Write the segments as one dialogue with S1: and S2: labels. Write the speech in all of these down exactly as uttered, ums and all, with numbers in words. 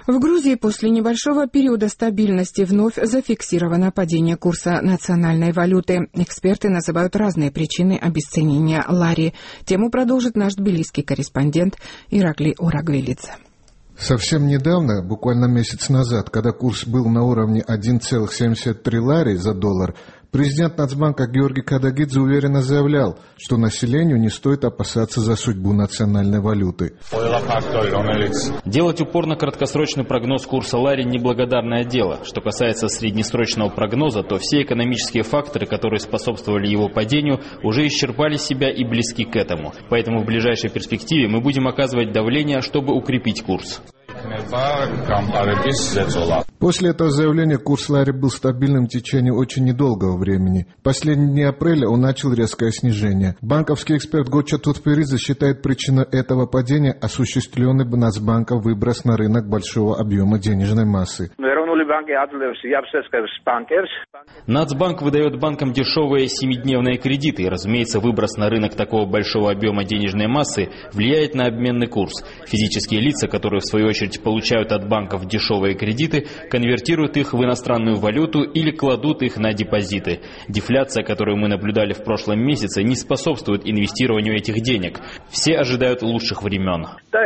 S1: В Грузии после небольшого периода стабильности вновь зафиксировано падение курса национальной валюты. Эксперты называют разные причины обесценения лари. Тему продолжит наш тбилисский корреспондент Ираклий Орагвелидзе.
S2: Совсем недавно, буквально месяц назад, когда курс был на уровне один целых семьдесят три лари за доллар, президент Нацбанка Георгий Кадагидзе уверенно заявлял, что населению не стоит опасаться за судьбу национальной валюты.
S3: Делать упор на краткосрочный прогноз курса лари – неблагодарное дело. Что касается среднесрочного прогноза, то все экономические факторы, которые способствовали его падению, уже исчерпали себя и близки к этому. Поэтому в ближайшей перспективе мы будем оказывать давление, чтобы укрепить курс.
S2: После этого заявления курс лари был стабильным в течение очень недолгого времени. В последние дни апреля он начал резкое снижение. Банковский эксперт Гоча Тутферидзе считает причиной этого падения осуществленный Нацбанком выброс на рынок большого объема денежной массы.
S3: Нацбанк выдает банкам дешевые семидневные кредиты, и, разумеется, выброс на рынок такого большого объема денежной массы влияет на обменный курс. Физические лица, которые в свою очередь получают от банков дешевые кредиты, конвертируют их в иностранную валюту или кладут их на депозиты. Дефляция, которую мы наблюдали в прошлом месяце, не способствует инвестированию этих денег. Все ожидают лучших времен.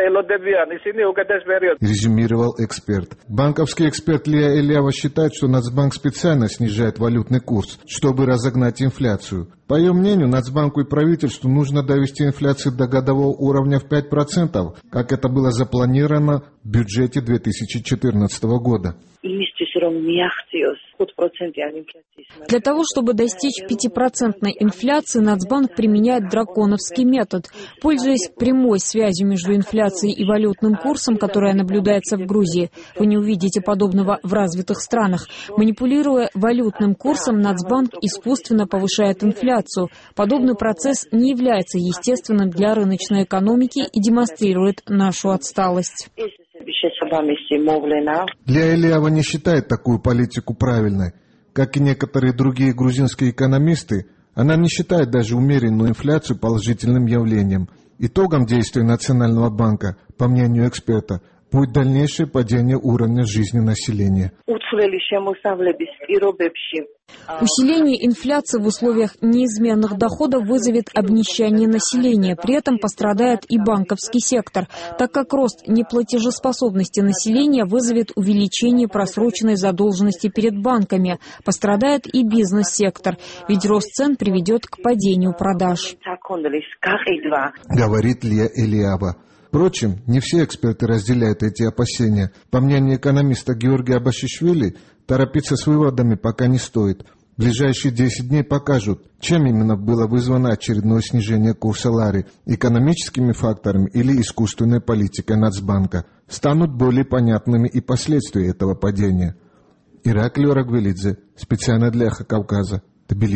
S2: Резюмировал эксперт. Банковский эксперт Лия Элиава считает, что Нацбанк специально снижает валютный курс, чтобы разогнать инфляцию. По ее мнению, Нацбанку и правительству нужно довести инфляцию до годового уровня в пять процентов, как это было запланировано в бюджете две тысячи четырнадцатого года.
S4: Для того, чтобы достичь пятипроцентной инфляции, Нацбанк применяет драконовский метод. Пользуясь прямой связью между инфляцией и валютным курсом, которая наблюдается в Грузии, вы не увидите подобного в развитых странах. Манипулируя валютным курсом, Нацбанк искусственно повышает инфляцию. Подобный процесс не является естественным для рыночной экономики и демонстрирует нашу отсталость.
S2: Лия Элиава не считает такую политику правильной. Как и некоторые другие грузинские экономисты, она не считает даже умеренную инфляцию положительным явлением. Итогом действий Национального банка, по мнению эксперта, будет дальнейшее падение уровня жизни населения.
S4: Усиление инфляции в условиях неизменных доходов вызовет обнищание населения. При этом пострадает и банковский сектор, так как рост неплатежеспособности населения вызовет увеличение просроченной задолженности перед банками. Пострадает и бизнес-сектор, ведь рост цен приведет к падению продаж.
S2: Говорит Лия Элиава. Впрочем, не все эксперты разделяют эти опасения. По мнению экономиста Георгия Абашишвили, торопиться с выводами пока не стоит. Ближайшие десять дней покажут, чем именно было вызвано очередное снижение курса лари – экономическими факторами или искусственной политикой Нацбанка. Станут более понятными и последствия этого падения. Ираклий Орагвелидзе, специально для Эхо Кавказа, Тбилиси.